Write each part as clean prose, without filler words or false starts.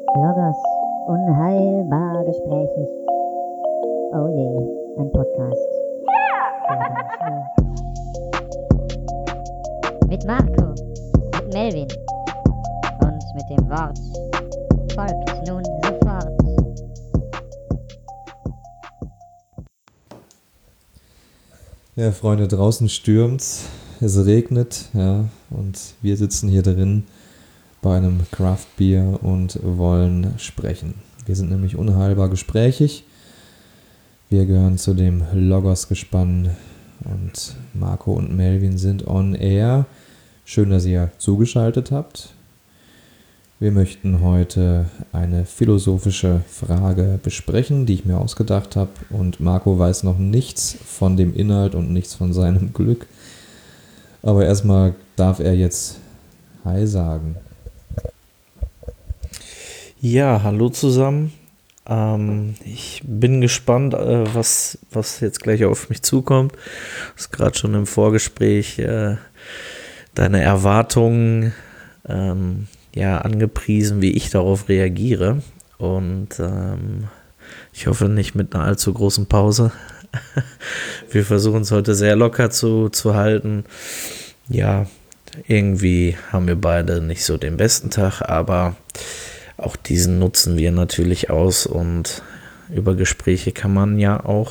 Logos, unheilbar gesprächig. Oh je, ein Podcast. Mit Marco, mit Melvin und mit dem Wort folgt nun sofort. Ja, Freunde, draußen stürmt's, es regnet, ja, und wir sitzen hier drin bei einem Craft-Bier und wollen sprechen. Wir sind nämlich unheilbar gesprächig. Wir gehören zu dem Logos-Gespann und Marco und Melvin sind on air. Schön, dass ihr zugeschaltet habt. Wir möchten heute eine philosophische Frage besprechen, die ich mir ausgedacht habe. Und Marco weiß noch nichts von dem Inhalt und nichts von seinem Glück. Aber erstmal darf er jetzt Hi sagen. Ja, hallo zusammen. Ich bin gespannt, was jetzt gleich auf mich zukommt. Du hast gerade schon im Vorgespräch deine Erwartungen angepriesen, wie ich darauf reagiere. Und ich hoffe nicht mit einer allzu großen Pause. Wir versuchen es heute sehr locker zu halten. Ja, irgendwie haben wir beide nicht so den besten Tag, aber auch diesen nutzen wir natürlich aus und über Gespräche kann man ja auch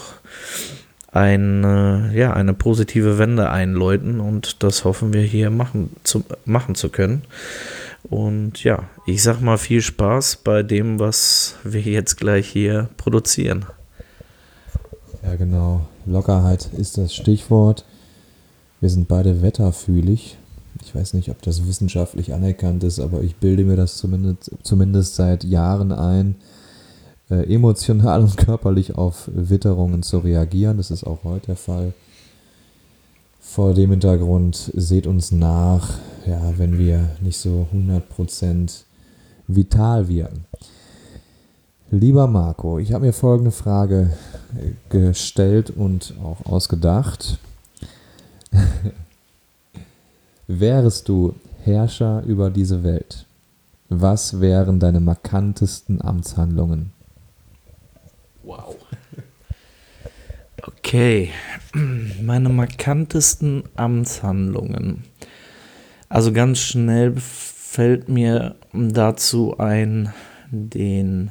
eine positive Wende einläuten und das hoffen wir hier machen zu können. Und ja, ich sag mal viel Spaß bei dem, was wir jetzt gleich hier produzieren. Ja, genau. Lockerheit ist das Stichwort. Wir sind beide wetterfühlig. Ich weiß nicht, ob das wissenschaftlich anerkannt ist, aber ich bilde mir das zumindest seit Jahren ein, emotional und körperlich auf Witterungen zu reagieren. Das ist auch heute der Fall. Vor dem Hintergrund seht uns nach, ja, wenn wir nicht so 100% vital wirken. Lieber Marco, ich habe mir folgende Frage gestellt und auch ausgedacht. Wärest du Herrscher über diese Welt? Was wären deine markantesten Amtshandlungen? Wow. Okay, meine markantesten Amtshandlungen. Also ganz schnell fällt mir dazu ein, die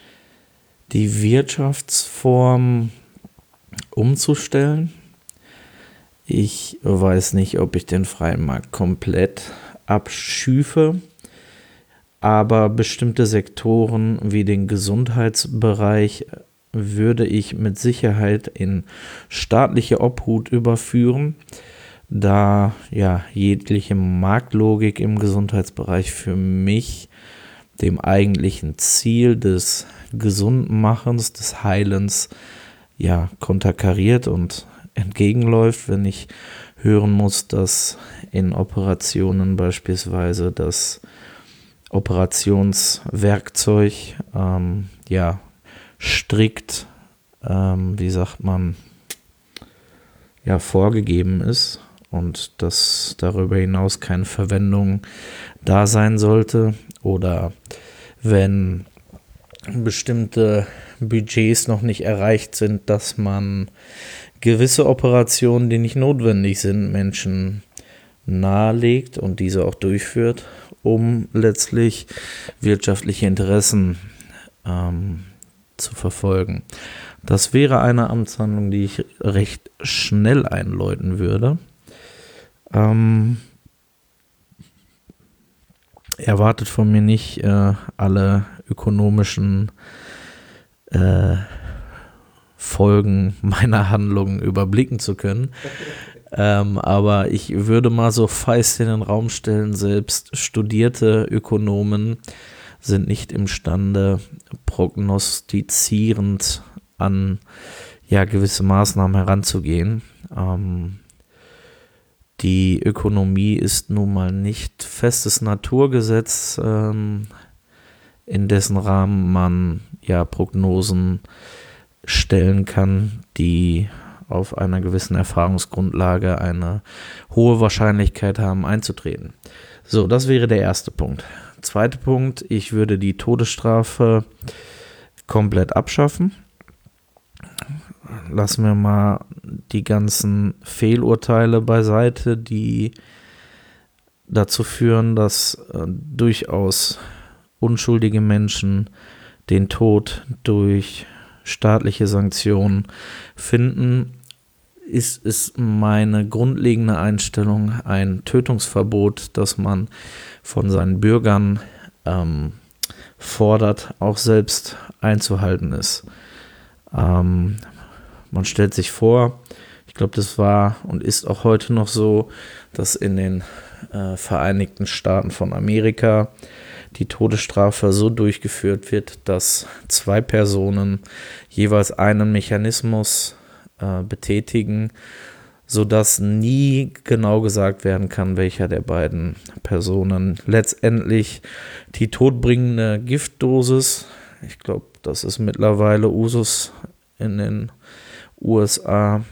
Wirtschaftsform umzustellen. Ich weiß nicht, ob ich den freien Markt komplett abschüfe, aber bestimmte Sektoren wie den Gesundheitsbereich würde ich mit Sicherheit in staatliche Obhut überführen, da ja jegliche Marktlogik im Gesundheitsbereich für mich dem eigentlichen Ziel des Gesundmachens, des Heilens ja konterkariert und entgegenläuft, wenn ich hören muss, dass in Operationen beispielsweise das Operationswerkzeug strikt, vorgegeben ist und dass darüber hinaus keine Verwendung da sein sollte oder wenn bestimmte Budgets noch nicht erreicht sind, dass man gewisse Operationen, die nicht notwendig sind, Menschen nahelegt und diese auch durchführt, um letztlich wirtschaftliche Interessen zu verfolgen. Das wäre eine Amtshandlung, die ich recht schnell einläuten würde. Erwartet von mir nicht alle ökonomischen Folgen meiner Handlungen überblicken zu können. Aber ich würde mal so feist in den Raum stellen, selbst studierte Ökonomen sind nicht imstande, prognostizierend an gewisse Maßnahmen heranzugehen. Die Ökonomie ist nun mal nicht festes Naturgesetz, in dessen Rahmen man Prognosen stellen kann, die auf einer gewissen Erfahrungsgrundlage eine hohe Wahrscheinlichkeit haben einzutreten. So, das wäre der erste Punkt. Zweiter Punkt, ich würde die Todesstrafe komplett abschaffen. Lassen wir mal die ganzen Fehlurteile beiseite, die dazu führen, dass durchaus unschuldige Menschen den Tod durch staatliche Sanktionen finden. Ist meine grundlegende Einstellung ein Tötungsverbot, das man von seinen Bürgern fordert, auch selbst einzuhalten ist. Man stellt sich vor, ich glaube, das war und ist auch heute noch so, dass in den Vereinigten Staaten von Amerika die Todesstrafe so durchgeführt wird, dass 2 Personen jeweils einen Mechanismus betätigen, sodass nie genau gesagt werden kann, welcher der beiden Personen letztendlich die todbringende Giftdosis, ich glaube, das ist mittlerweile Usus in den USA,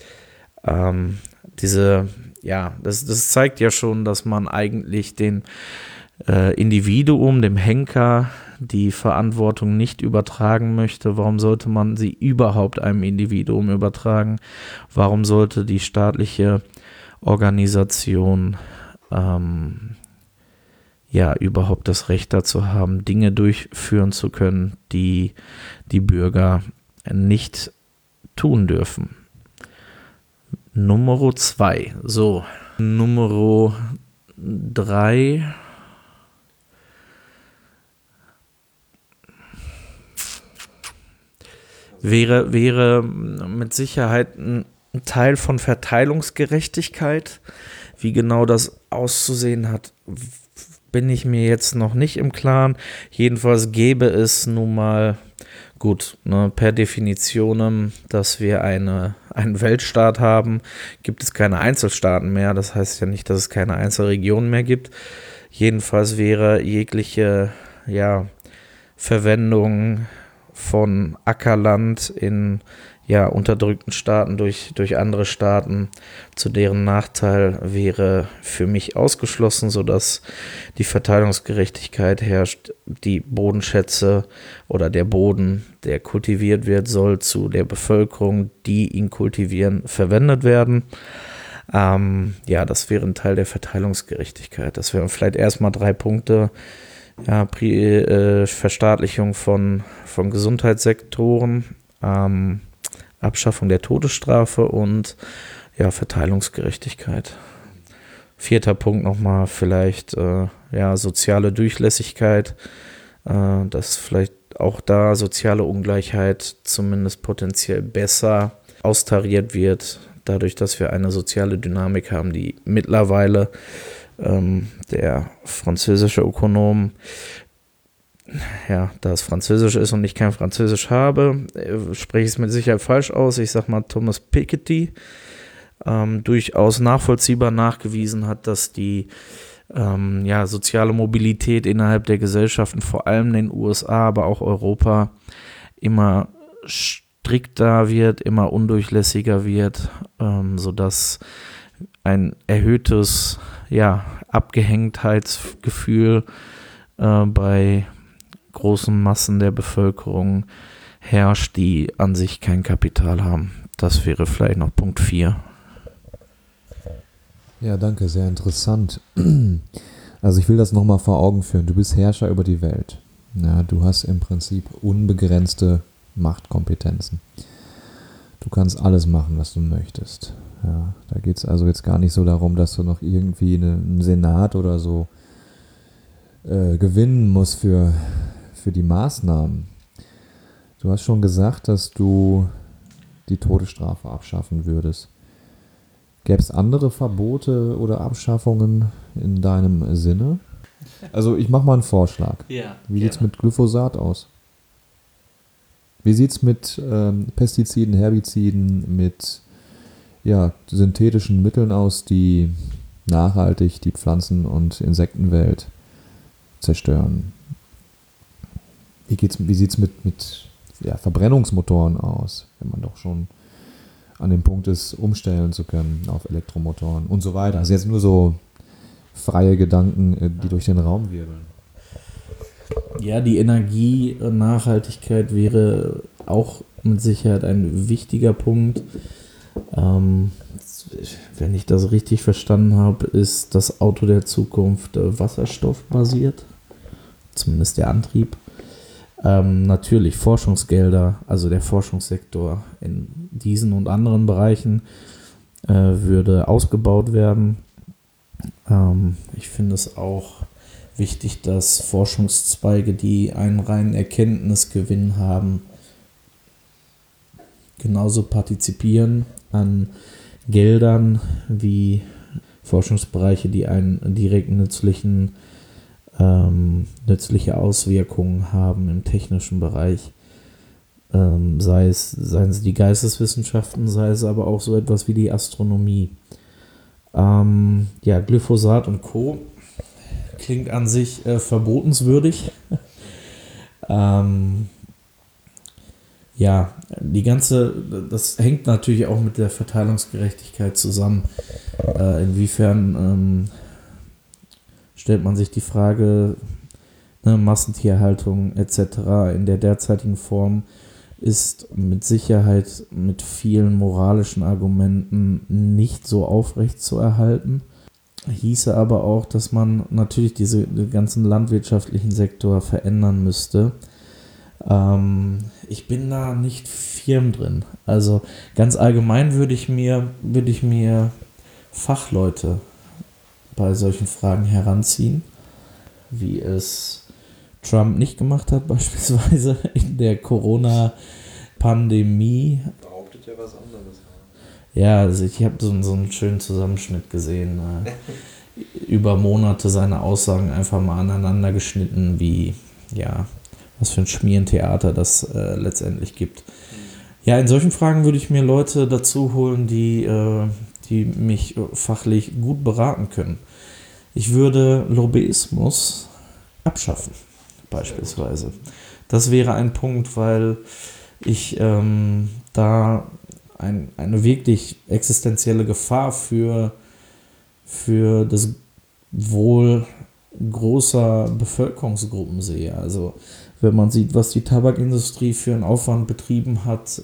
das zeigt ja schon, dass man eigentlich den Individuum, dem Henker, die Verantwortung nicht übertragen möchte. Warum sollte man sie überhaupt einem Individuum übertragen? Warum sollte die staatliche Organisation überhaupt das Recht dazu haben, Dinge durchführen zu können, die die Bürger nicht tun dürfen? Nummer 2. So, Nummer 3. Wäre mit Sicherheit ein Teil von Verteilungsgerechtigkeit. Wie genau das auszusehen hat, bin ich mir jetzt noch nicht im Klaren. Jedenfalls gäbe es nun mal, per Definition, dass wir einen Weltstaat haben, gibt es keine Einzelstaaten mehr. Das heißt ja nicht, dass es keine Einzelregionen mehr gibt. Jedenfalls wäre jegliche Verwendung von Ackerland in unterdrückten Staaten durch andere Staaten zu deren Nachteil wäre für mich ausgeschlossen, sodass die Verteilungsgerechtigkeit herrscht. Die Bodenschätze oder der Boden, der kultiviert wird, soll zu der Bevölkerung, die ihn kultivieren, verwendet werden. Das wäre ein Teil der Verteilungsgerechtigkeit. Das wären vielleicht erstmal 3 Punkte. Verstaatlichung von Gesundheitssektoren, Abschaffung der Todesstrafe und Verteilungsgerechtigkeit. 4. Punkt nochmal vielleicht soziale Durchlässigkeit, dass vielleicht auch da soziale Ungleichheit zumindest potenziell besser austariert wird, dadurch, dass wir eine soziale Dynamik haben, die mittlerweile der französische Ökonom, da es Französisch ist und ich kein Französisch habe, spreche ich es mit Sicherheit falsch aus. Ich sage mal Thomas Piketty, durchaus nachvollziehbar nachgewiesen hat, dass die soziale Mobilität innerhalb der Gesellschaften, vor allem in den USA, aber auch Europa, immer strikter wird, immer undurchlässiger wird, sodass ein erhöhtes Abgehängtheitsgefühl bei großen Massen der Bevölkerung herrscht, die an sich kein Kapital haben. Das wäre vielleicht noch Punkt 4. Ja, danke, sehr interessant. Also ich will das nochmal vor Augen führen. Du bist Herrscher über die Welt. Ja, du hast im Prinzip unbegrenzte Machtkompetenzen. Du kannst alles machen, was du möchtest. Ja, da geht es also jetzt gar nicht so darum, dass du noch irgendwie einen Senat oder so gewinnen musst für die Maßnahmen. Du hast schon gesagt, dass du die Todesstrafe abschaffen würdest. Gäbe es andere Verbote oder Abschaffungen in deinem Sinne? Also ich mache mal einen Vorschlag. Ja, wie sieht es mit Glyphosat aus? Wie sieht es mit Pestiziden, Herbiziden, mit synthetischen Mitteln aus, die nachhaltig die Pflanzen- und Insektenwelt zerstören? Wie sieht es mit Verbrennungsmotoren aus, wenn man doch schon an dem Punkt ist, umstellen zu können auf Elektromotoren und so weiter? Also jetzt nur so freie Gedanken, die durch den Raum wirbeln. Ja, die Energienachhaltigkeit wäre auch mit Sicherheit ein wichtiger Punkt. Wenn ich das richtig verstanden habe, ist das Auto der Zukunft wasserstoffbasiert, zumindest der Antrieb. Natürlich Forschungsgelder, also der Forschungssektor in diesen und anderen Bereichen würde ausgebaut werden. Ich finde es auch wichtig, dass Forschungszweige, die einen reinen Erkenntnisgewinn haben, genauso partizipieren an Geldern wie Forschungsbereiche, die einen direkt nützliche Auswirkungen haben im technischen Bereich. Seien es die Geisteswissenschaften, sei es aber auch so etwas wie die Astronomie. Glyphosat und Co. klingt an sich verbotenswürdig. Das hängt natürlich auch mit der Verteilungsgerechtigkeit zusammen. Inwiefern stellt man sich die Frage, Massentierhaltung etc. in der derzeitigen Form ist mit Sicherheit mit vielen moralischen Argumenten nicht so aufrecht zu erhalten. Hieße aber auch, dass man natürlich den ganzen landwirtschaftlichen Sektor verändern müsste. Ich bin da nicht firm drin. Also ganz allgemein würde ich mir Fachleute bei solchen Fragen heranziehen, wie es Trump nicht gemacht hat, beispielsweise in der Corona-Pandemie. Behauptet ja was anderes. Ja, also ich habe so einen schönen Zusammenschnitt gesehen. Über Monate seine Aussagen einfach mal aneinander geschnitten, was für ein Schmierentheater das letztendlich gibt. Ja, in solchen Fragen würde ich mir Leute dazu holen, die mich fachlich gut beraten können. Ich würde Lobbyismus abschaffen, beispielsweise. Das wäre ein Punkt, weil ich da eine wirklich existenzielle Gefahr für das Wohl großer Bevölkerungsgruppen sehe. Also wenn man sieht, was die Tabakindustrie für einen Aufwand betrieben hat,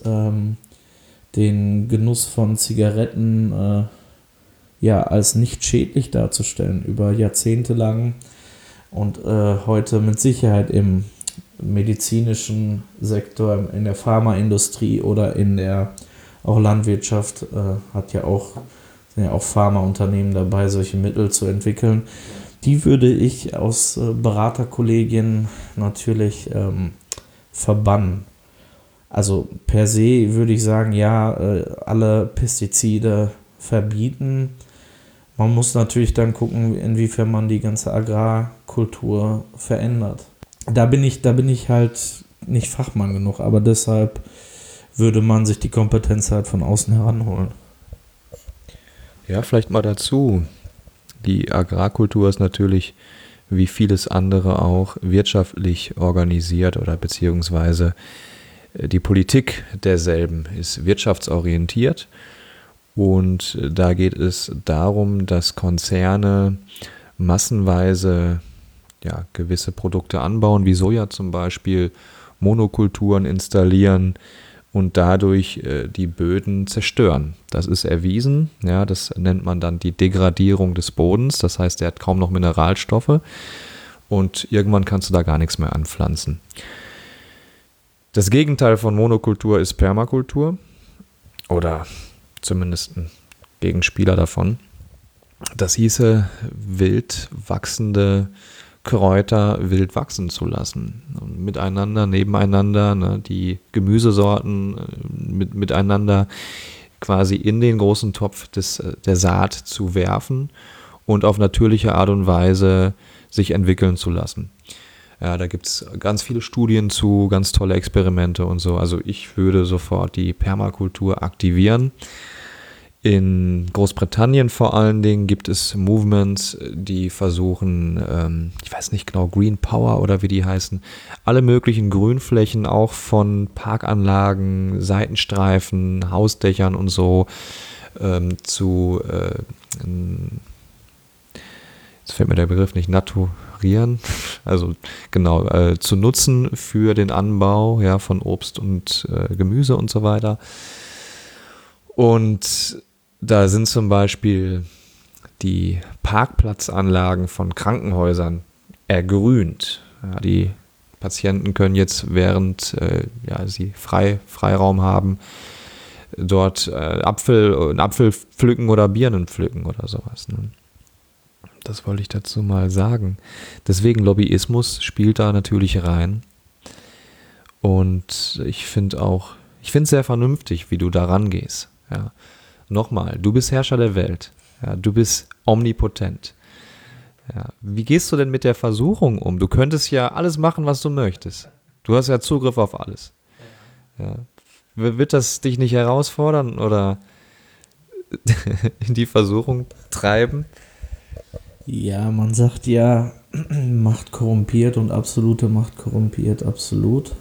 den Genuss von Zigaretten als nicht schädlich darzustellen über Jahrzehnte lang und heute mit Sicherheit im medizinischen Sektor, in der Pharmaindustrie oder in der auch Landwirtschaft sind ja auch Pharmaunternehmen dabei, solche Mittel zu entwickeln. Die würde ich aus Beraterkollegien natürlich verbannen. Also per se würde ich sagen, alle Pestizide verbieten. Man muss natürlich dann gucken, inwiefern man die ganze Agrarkultur verändert. Da bin ich halt nicht Fachmann genug, aber deshalb würde man sich die Kompetenz halt von außen heranholen. Ja, vielleicht mal dazu. Die Agrarkultur ist natürlich, wie vieles andere auch, wirtschaftlich organisiert oder beziehungsweise die Politik derselben ist wirtschaftsorientiert. Und da geht es darum, dass Konzerne massenweise gewisse Produkte anbauen, wie Soja zum Beispiel, Monokulturen installieren und dadurch die Böden zerstören. Das ist erwiesen, das nennt man dann die Degradierung des Bodens, das heißt, der hat kaum noch Mineralstoffe und irgendwann kannst du da gar nichts mehr anpflanzen. Das Gegenteil von Monokultur ist Permakultur oder zumindest ein Gegenspieler davon. Das hieße, wild wachsende Kräuter wild wachsen zu lassen. Und miteinander, nebeneinander, die Gemüsesorten miteinander quasi in den großen Topf der Saat zu werfen und auf natürliche Art und Weise sich entwickeln zu lassen. Ja, da gibt es ganz viele Studien zu, ganz tolle Experimente und so. Also ich würde sofort die Permakultur aktivieren. In Großbritannien vor allen Dingen gibt es Movements, die versuchen, ich weiß nicht genau, Green Power oder wie die heißen, alle möglichen Grünflächen auch von Parkanlagen, Seitenstreifen, Hausdächern und so jetzt fällt mir der Begriff nicht, naturieren, also genau, zu nutzen für den Anbau, ja, von Obst und Gemüse und so weiter. Und da sind zum Beispiel die Parkplatzanlagen von Krankenhäusern ergrünt. Ja, die Patienten können jetzt, während sie Freiraum haben, dort einen Apfel pflücken oder Birnen pflücken oder sowas. Ne? Das wollte ich dazu mal sagen. Deswegen Lobbyismus spielt da natürlich rein. Und ich finde es sehr vernünftig, wie du da rangehst. Ja. Nochmal, du bist Herrscher der Welt. Ja, du bist omnipotent. Ja. Wie gehst du denn mit der Versuchung um? Du könntest ja alles machen, was du möchtest. Du hast ja Zugriff auf alles. Ja. Wird das dich nicht herausfordern oder in die Versuchung treiben? Ja, man sagt ja, Macht korrumpiert und absolute Macht korrumpiert absolut.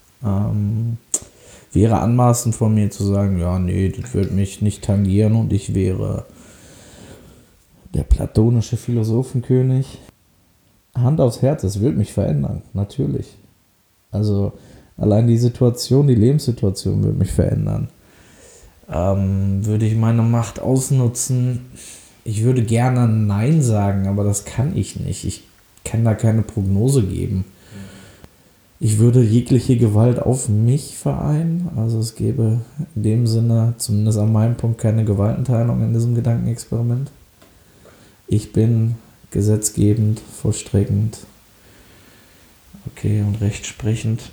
Wäre anmaßend von mir zu sagen, ja, nee, das wird mich nicht tangieren und ich wäre der platonische Philosophenkönig. Hand aufs Herz, es wird mich verändern, natürlich. Also allein die Lebenssituation wird mich verändern. Würde ich meine Macht ausnutzen? Ich würde gerne Nein sagen, aber das kann ich nicht. Ich kann da keine Prognose geben. Ich würde jegliche Gewalt auf mich vereinen. Also es gäbe in dem Sinne, zumindest an meinem Punkt, keine Gewaltenteilung in diesem Gedankenexperiment. Ich bin gesetzgebend, vollstreckend, okay, und rechtsprechend.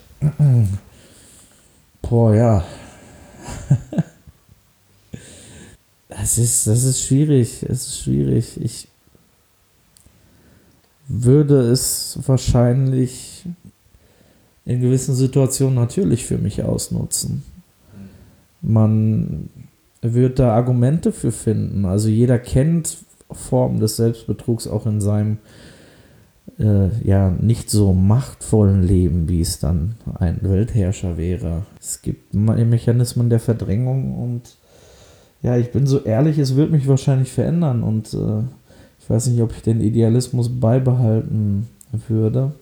Boah, ja. Das ist schwierig. Es ist schwierig. Ich würde es wahrscheinlich in gewissen Situationen natürlich für mich ausnutzen. Man wird da Argumente für finden. Also jeder kennt Formen des Selbstbetrugs auch in seinem nicht so machtvollen Leben, wie es dann ein Weltherrscher wäre. Es gibt Mechanismen der Verdrängung und ja, ich bin so ehrlich, es wird mich wahrscheinlich verändern und ich weiß nicht, ob ich den Idealismus beibehalten würde.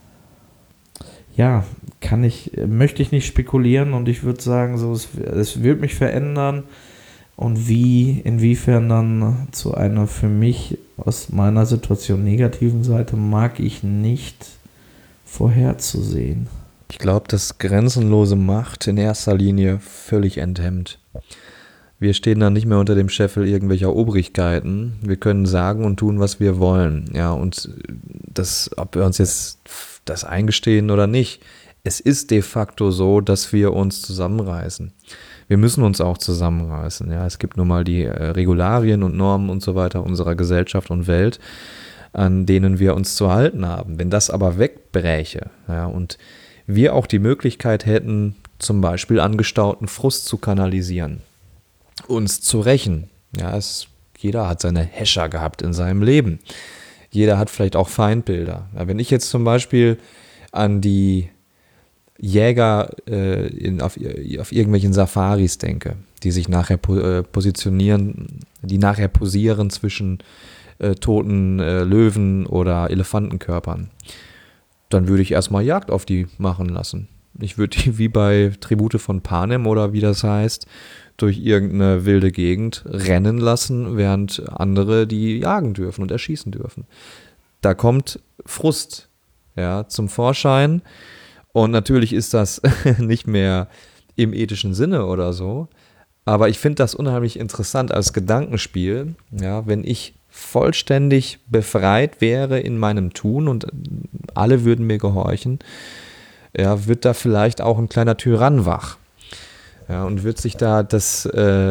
Ja, möchte ich nicht spekulieren und ich würde sagen, so, es wird mich verändern und inwiefern dann zu einer für mich aus meiner Situation negativen Seite mag ich nicht vorherzusehen. Ich glaube, dass grenzenlose Macht in erster Linie völlig enthemmt. Wir stehen dann nicht mehr unter dem Scheffel irgendwelcher Obrigkeiten. Wir können sagen und tun, was wir wollen. Ja, und ob wir uns jetzt das eingestehen oder nicht, es ist de facto so, dass wir uns zusammenreißen. Wir müssen uns auch zusammenreißen. Ja, es gibt nun mal die Regularien und Normen und so weiter unserer Gesellschaft und Welt, an denen wir uns zu halten haben. Wenn das aber wegbräche, ja, und wir auch die Möglichkeit hätten, zum Beispiel angestauten Frust zu kanalisieren, uns zu rächen. Ja, jeder hat seine Häscher gehabt in seinem Leben. Jeder hat vielleicht auch Feindbilder. Ja, wenn ich jetzt zum Beispiel an die Jäger auf irgendwelchen Safaris denke, die sich nachher positionieren, die nachher posieren zwischen toten Löwen oder Elefantenkörpern, dann würde ich erstmal Jagd auf die machen lassen. Ich würde die wie bei Tribute von Panem oder wie das heißt, durch irgendeine wilde Gegend rennen lassen, während andere die jagen dürfen und erschießen dürfen. Da kommt Frust, ja, zum Vorschein. Und natürlich ist das nicht mehr im ethischen Sinne oder so, aber ich finde das unheimlich interessant als Gedankenspiel, ja, wenn ich vollständig befreit wäre in meinem Tun und alle würden mir gehorchen, ja, wird da vielleicht auch ein kleiner Tyrann wach. Ja, und wird sich da das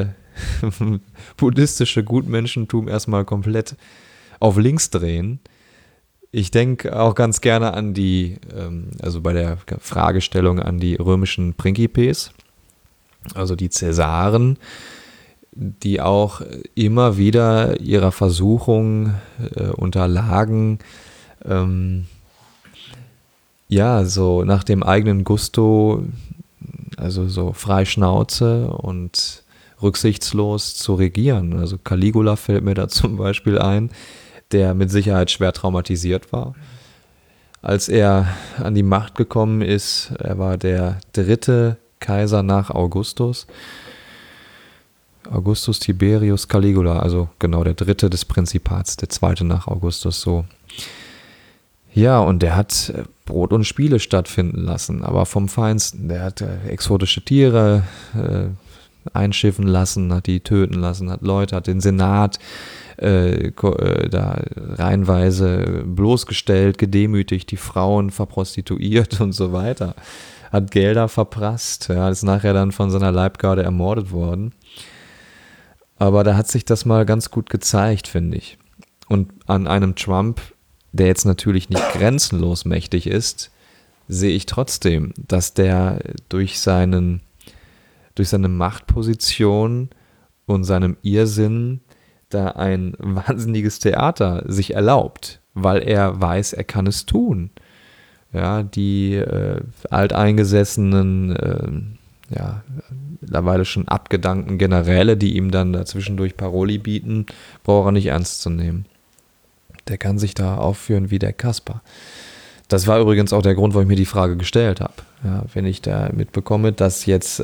buddhistische Gutmenschentum erstmal komplett auf links drehen. Ich denke auch ganz gerne an also bei der Fragestellung an die römischen Principes, also die Cäsaren, die auch immer wieder ihrer Versuchung unterlagen, so nach dem eigenen Gusto, also so frei Schnauze und rücksichtslos zu regieren. Also Caligula fällt mir da zum Beispiel ein, der mit Sicherheit schwer traumatisiert war. als er an die Macht gekommen ist, er war der 3. Kaiser nach Augustus. Augustus Tiberius Caligula, also genau der 3. des Prinzipats, der 2. nach Augustus, so. Ja, und der hat Brot und Spiele stattfinden lassen, aber vom Feinsten. Der hat exotische Tiere einschiffen lassen, hat die töten lassen, hat den Senat da reihenweise bloßgestellt, gedemütigt, die Frauen verprostituiert und so weiter. Hat Gelder verprasst, ja, ist nachher dann von seiner Leibgarde ermordet worden. Aber da hat sich das mal ganz gut gezeigt, finde ich. Und an einem Trump, der jetzt natürlich nicht grenzenlos mächtig ist, sehe ich trotzdem, dass der durch seine Machtposition und seinem Irrsinn da ein wahnsinniges Theater sich erlaubt, weil er weiß, er kann es tun. Ja, die alteingesessenen, mittlerweile schon abgedankten Generäle, die ihm dann dazwischendurch Paroli bieten, braucht er nicht ernst zu nehmen. Der kann sich da aufführen wie der Kasper. Das war übrigens auch der Grund, warum ich mir die Frage gestellt habe. Ja, wenn ich da mitbekomme, dass jetzt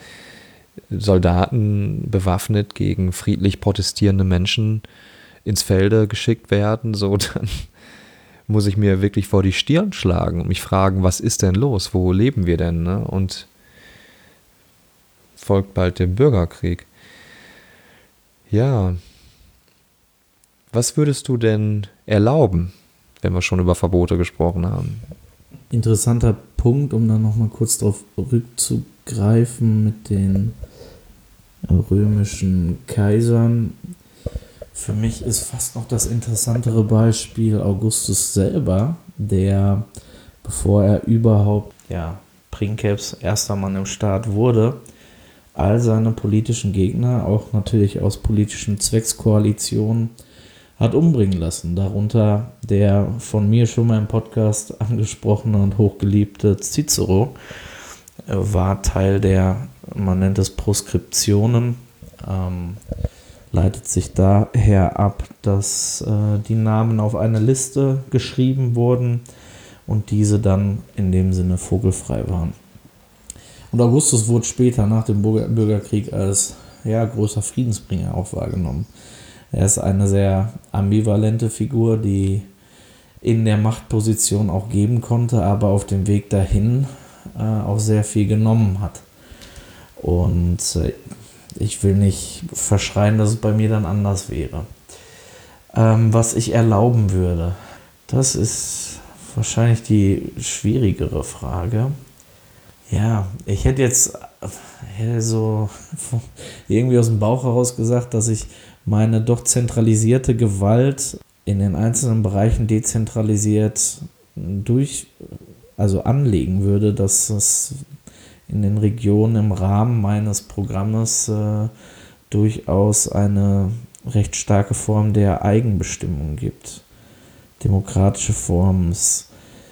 Soldaten bewaffnet gegen friedlich protestierende Menschen ins Felde geschickt werden, so, dann muss ich mir wirklich vor die Stirn schlagen und mich fragen, was ist denn los? Wo leben wir denn? Ne? Und folgt bald der Bürgerkrieg. Ja, was würdest du denn erlauben, wenn wir schon über Verbote gesprochen haben? Interessanter Punkt, um dann nochmal kurz darauf rückzugreifen mit den römischen Kaisern. Für mich ist fast noch das interessantere Beispiel Augustus selber, der, bevor er überhaupt Princeps erster Mann im Staat wurde, all seine politischen Gegner, auch natürlich aus politischen Zweckskoalitionen, hat umbringen lassen. Darunter der von mir schon mal im Podcast angesprochene und hochgeliebte Cicero war Teil der, man nennt es Proskriptionen, leitet sich daher ab, dass die Namen auf eine Liste geschrieben wurden und diese dann in dem Sinne vogelfrei waren. Und Augustus wurde später nach dem Bürgerkrieg als großer Friedensbringer auch wahrgenommen. Er ist eine sehr ambivalente Figur, die in der Machtposition auch geben konnte, aber auf dem Weg dahin auch sehr viel genommen hat. Und ich will nicht verschreien, dass es bei mir dann anders wäre. Was ich erlauben würde, das ist wahrscheinlich die schwierigere Frage. Ja, ich hätte so irgendwie aus dem Bauch heraus gesagt, dass ich meine doch zentralisierte Gewalt in den einzelnen Bereichen dezentralisiert anlegen würde, dass es in den Regionen im Rahmen meines Programmes durchaus eine recht starke Form der Eigenbestimmung gibt. Demokratische Formen. Es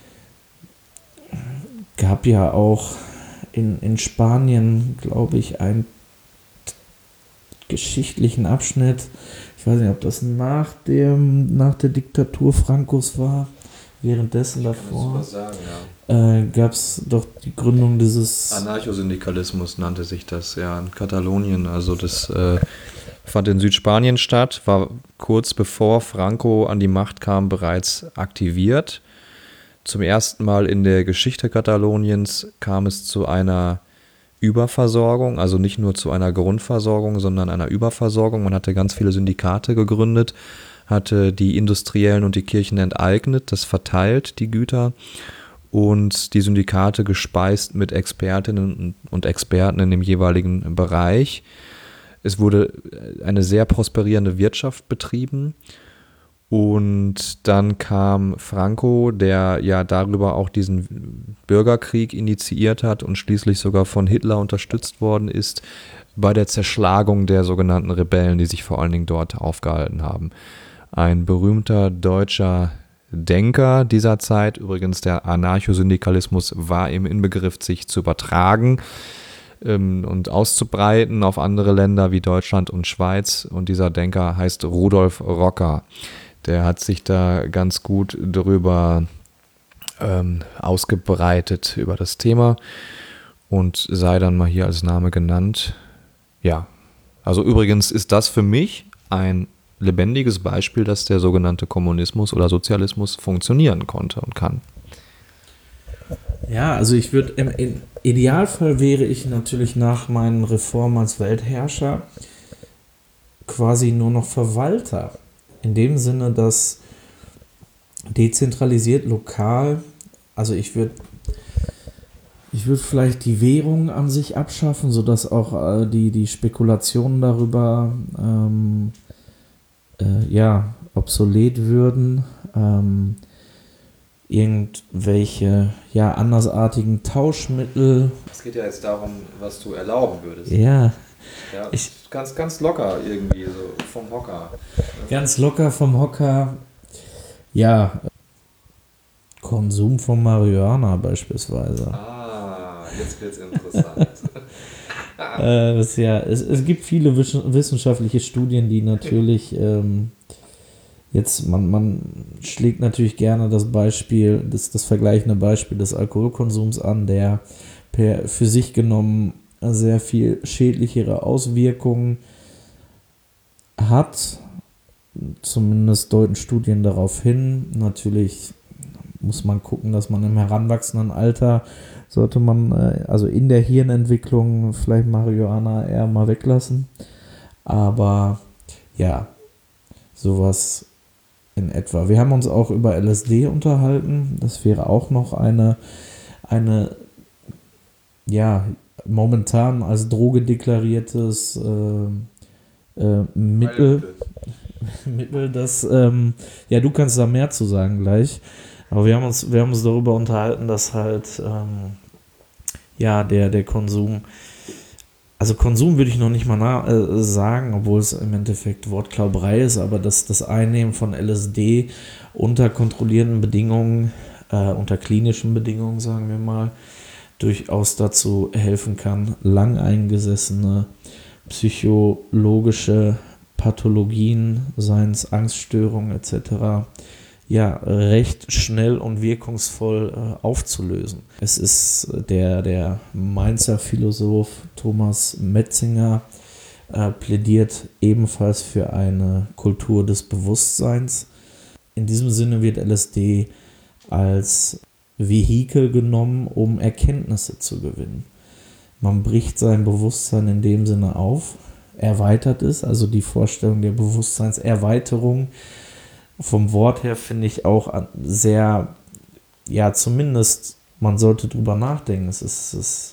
gab ja auch in Spanien, glaube ich, einen geschichtlichen Abschnitt, ich weiß nicht, ob das nach der Diktatur Francos war, währenddessen davor gab es doch die Gründung dieses Anarchosyndikalismus nannte sich das, ja, in Katalonien, also das fand in Südspanien statt, war kurz bevor Franco an die Macht kam bereits aktiviert. Zum ersten Mal in der Geschichte Kataloniens kam es zu einer Überversorgung, also nicht nur zu einer Grundversorgung, sondern einer Überversorgung. Man hatte ganz viele Syndikate gegründet, hatte die Industriellen und die Kirchen enteignet, das verteilt, die Güter, und die Syndikate gespeist mit Expertinnen und Experten in dem jeweiligen Bereich. Es wurde eine sehr prosperierende Wirtschaft betrieben. Und dann kam Franco, der ja darüber auch diesen Bürgerkrieg initiiert hat und schließlich sogar von Hitler unterstützt worden ist, bei der Zerschlagung der sogenannten Rebellen, die sich vor allen Dingen dort aufgehalten haben. Ein berühmter deutscher Denker dieser Zeit, übrigens der Anarchosyndikalismus, war im Inbegriff, sich zu übertragen und auszubreiten auf andere Länder wie Deutschland und Schweiz. Und dieser Denker heißt Rudolf Rocker. Der hat sich da ganz gut darüber ausgebreitet über das Thema und sei dann mal hier als Name genannt. Ja, also übrigens ist das für mich ein lebendiges Beispiel, dass der sogenannte Kommunismus oder Sozialismus funktionieren konnte und kann. Ja, also ich würde, im Idealfall wäre ich natürlich nach meinen Reformen als Weltherrscher quasi nur noch Verwalter. In dem Sinne, dass dezentralisiert, lokal, also ich würde vielleicht die Währung an sich abschaffen, sodass auch die Spekulationen darüber obsolet würden. Irgendwelche andersartigen Tauschmittel. Es geht ja jetzt darum, was du erlauben würdest. Ja. Ja, ganz locker irgendwie, so vom Hocker. Ganz locker vom Hocker. Ja, Konsum von Marihuana beispielsweise. Jetzt wird's interessant. Es gibt viele wissenschaftliche Studien, die natürlich man schlägt natürlich gerne das Beispiel, das vergleichende Beispiel des Alkoholkonsums an, der für sich genommen sehr viel schädlichere Auswirkungen hat. Zumindest deuten Studien darauf hin. Natürlich muss man gucken, dass man im heranwachsenden Alter sollte man, also in der Hirnentwicklung, vielleicht Marihuana eher mal weglassen. Aber ja, sowas in etwa. Wir haben uns auch über LSD unterhalten. Das wäre auch noch eine momentan als Droge deklariertes Mittel, das, du kannst da mehr zu sagen gleich. Aber wir haben uns darüber unterhalten, dass halt, der Konsum, also Konsum würde ich noch nicht mal sagen, obwohl es im Endeffekt Wortklauberei ist, aber das Einnehmen von LSD unter kontrollierten Bedingungen, unter klinischen Bedingungen, sagen wir mal, durchaus dazu helfen kann, lang eingesessene psychologische Pathologien, seien es Angststörungen etc., recht schnell und wirkungsvoll aufzulösen. Es ist der Mainzer Philosoph Thomas Metzinger plädiert ebenfalls für eine Kultur des Bewusstseins. In diesem Sinne wird LSD als Vehikel genommen, um Erkenntnisse zu gewinnen. Man bricht sein Bewusstsein in dem Sinne auf, erweitert es, also die Vorstellung der Bewusstseinserweiterung. Vom Wort her finde ich auch sehr, zumindest man sollte drüber nachdenken. Es ist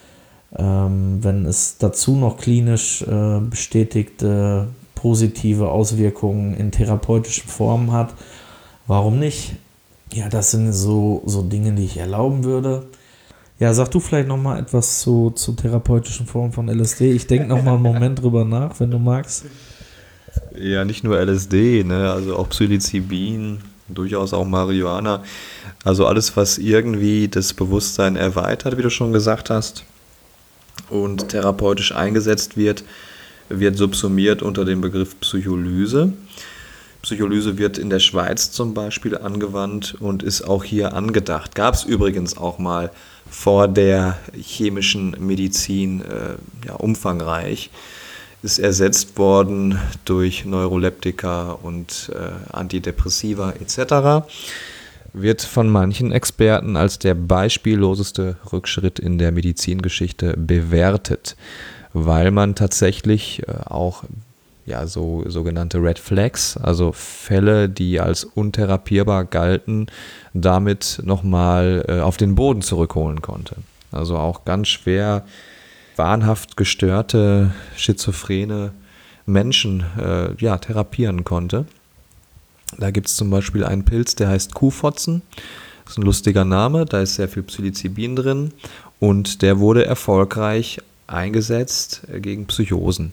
wenn es dazu noch klinisch bestätigte positive Auswirkungen in therapeutischen Formen hat, warum nicht? Ja, das sind so Dinge, die ich erlauben würde. Ja, sag du vielleicht nochmal etwas zu therapeutischen Formen von LSD. Ich denke nochmal einen Moment drüber nach, wenn du magst. Ja, nicht nur LSD, ne? Also auch Psilocybin, durchaus auch Marihuana. Also alles, was irgendwie das Bewusstsein erweitert, wie du schon gesagt hast, und therapeutisch eingesetzt wird subsumiert unter dem Begriff Psycholyse. Psycholyse wird in der Schweiz zum Beispiel angewandt und ist auch hier angedacht. Gab es übrigens auch mal vor der chemischen Medizin umfangreich. Ist ersetzt worden durch Neuroleptika und Antidepressiva etc. Wird von manchen Experten als der beispielloseste Rückschritt in der Medizingeschichte bewertet, weil man tatsächlich auch sogenannte Red Flags, also Fälle, die als untherapierbar galten, damit nochmal auf den Boden zurückholen konnte. Also auch ganz schwer wahnhaft gestörte, schizophrene Menschen therapieren konnte. Da gibt es zum Beispiel einen Pilz, der heißt Kuhfotzen. Das ist ein lustiger Name, da ist sehr viel Psilocybin drin und der wurde erfolgreich eingesetzt gegen Psychosen.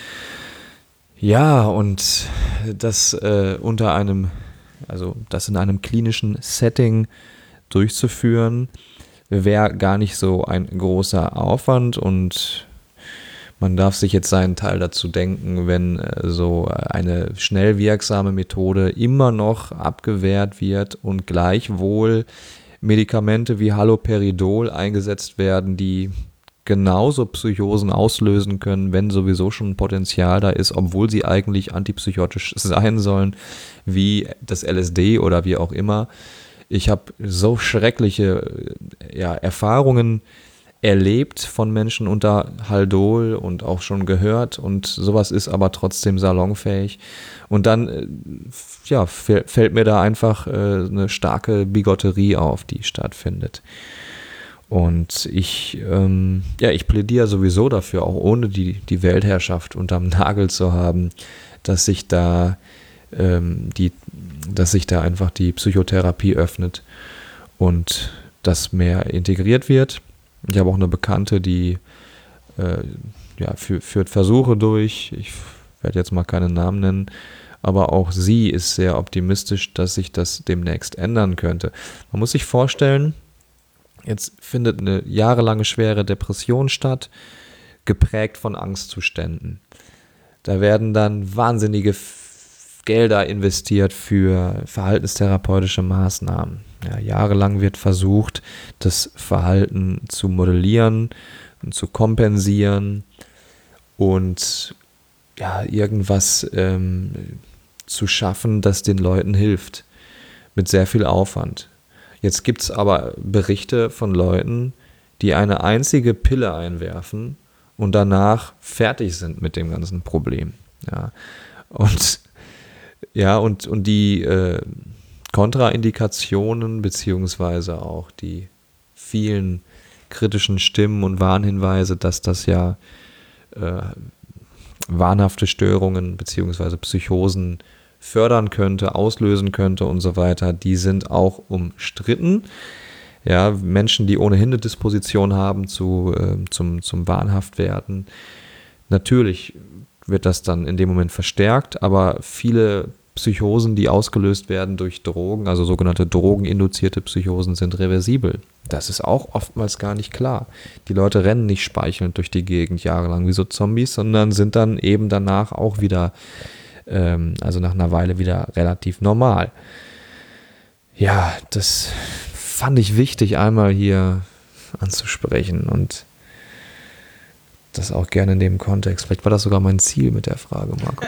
Ja, und das das in einem klinischen Setting durchzuführen, wäre gar nicht so ein großer Aufwand und man darf sich jetzt seinen Teil dazu denken, wenn so eine schnell wirksame Methode immer noch abgewehrt wird und gleichwohl Medikamente wie Haloperidol eingesetzt werden, die genauso Psychosen auslösen können, wenn sowieso schon ein Potenzial da ist, obwohl sie eigentlich antipsychotisch sein sollen, wie das LSD oder wie auch immer. Ich habe so schreckliche Erfahrungen erlebt von Menschen unter Haldol und auch schon gehört, und sowas ist aber trotzdem salonfähig. Und dann fällt mir da einfach eine starke Bigotterie auf, die stattfindet. Und ich plädiere sowieso dafür, auch ohne die Weltherrschaft unterm Nagel zu haben, dass sich da einfach die Psychotherapie öffnet und das mehr integriert wird. Ich habe auch eine Bekannte, die führt Versuche durch. Ich werde jetzt mal keinen Namen nennen, aber auch sie ist sehr optimistisch, dass sich das demnächst ändern könnte. Man muss sich vorstellen, jetzt findet eine jahrelange schwere Depression statt, geprägt von Angstzuständen. Da werden dann wahnsinnige Gelder investiert für verhaltenstherapeutische Maßnahmen. Ja, jahrelang wird versucht, das Verhalten zu modellieren und zu kompensieren und irgendwas zu schaffen, das den Leuten hilft, mit sehr viel Aufwand. Jetzt gibt es aber Berichte von Leuten, die eine einzige Pille einwerfen und danach fertig sind mit dem ganzen Problem. Und die Kontraindikationen beziehungsweise auch die vielen kritischen Stimmen und Warnhinweise, dass das wahnhafte Störungen beziehungsweise Psychosen fördern könnte, auslösen könnte und so weiter, die sind auch umstritten. Ja, Menschen, die ohnehin eine Disposition haben zum wahnhaft werden, natürlich wird das dann in dem Moment verstärkt, aber viele Psychosen, die ausgelöst werden durch Drogen, also sogenannte drogeninduzierte Psychosen, sind reversibel. Das ist auch oftmals gar nicht klar. Die Leute rennen nicht speichelnd durch die Gegend jahrelang wie so Zombies, sondern sind dann eben danach auch wieder, also nach einer Weile wieder relativ normal. Ja, das fand ich wichtig, einmal hier anzusprechen und das auch gerne in dem Kontext. Vielleicht war das sogar mein Ziel mit der Frage, Marco.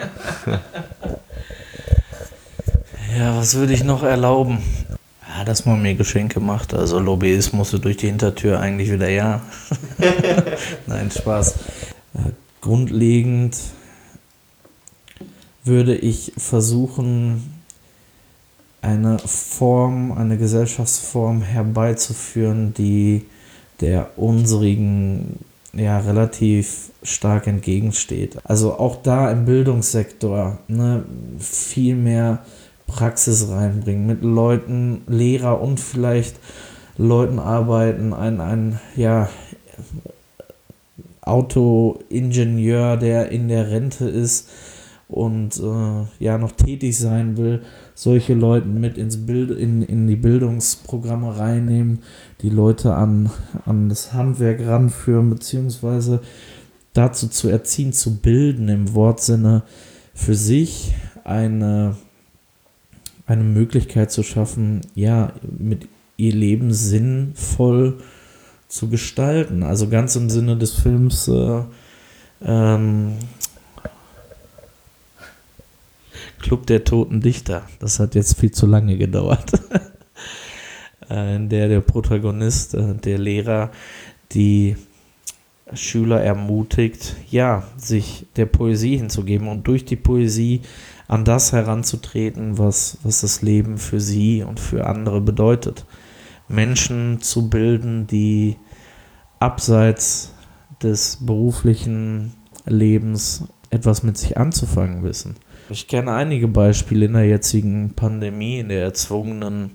Ja, was würde ich noch erlauben? Ja, dass man mir Geschenke macht. Also Lobbyismus durch die Hintertür eigentlich wieder ja. Nein, Spaß. Grundlegend würde ich versuchen, eine Gesellschaftsform herbeizuführen, die der unsrigen relativ stark entgegensteht. Also auch da im Bildungssektor viel mehr Praxis reinbringen, mit Leuten, Lehrer und vielleicht Leuten arbeiten, ein Autoingenieur, der in der Rente ist und noch tätig sein will, solche Leute mit in die Bildungsprogramme reinnehmen, die Leute an das Handwerk ranführen, beziehungsweise dazu zu erziehen, zu bilden, im Wortsinne für sich eine Möglichkeit zu schaffen, mit ihr Leben sinnvoll zu gestalten. Also ganz im Sinne des Films Club der Toten Dichter. Das hat jetzt viel zu lange gedauert. In der Protagonist, der Lehrer, die Schüler ermutigt, sich der Poesie hinzugeben und durch die Poesie an das heranzutreten, was das Leben für sie und für andere bedeutet. Menschen zu bilden, die abseits des beruflichen Lebens etwas mit sich anzufangen wissen. Ich kenne einige Beispiele in der jetzigen Pandemie, in der erzwungenen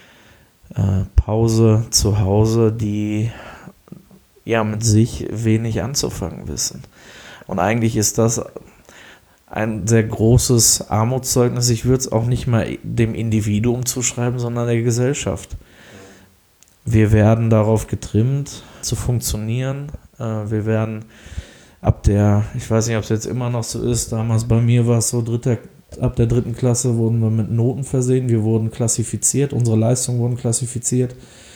Pause zu Hause, die mit sich wenig anzufangen wissen. Und eigentlich ist das ein sehr großes Armutszeugnis. Ich würde es auch nicht mal dem Individuum zuschreiben, sondern der Gesellschaft. Wir werden darauf getrimmt, zu funktionieren. Wir werden ich weiß nicht, ob es jetzt immer noch so ist, damals bei mir war es so, 3. ab der 3. Klasse wurden wir mit Noten versehen, wir wurden klassifiziert, unsere Leistungen wurden klassifiziert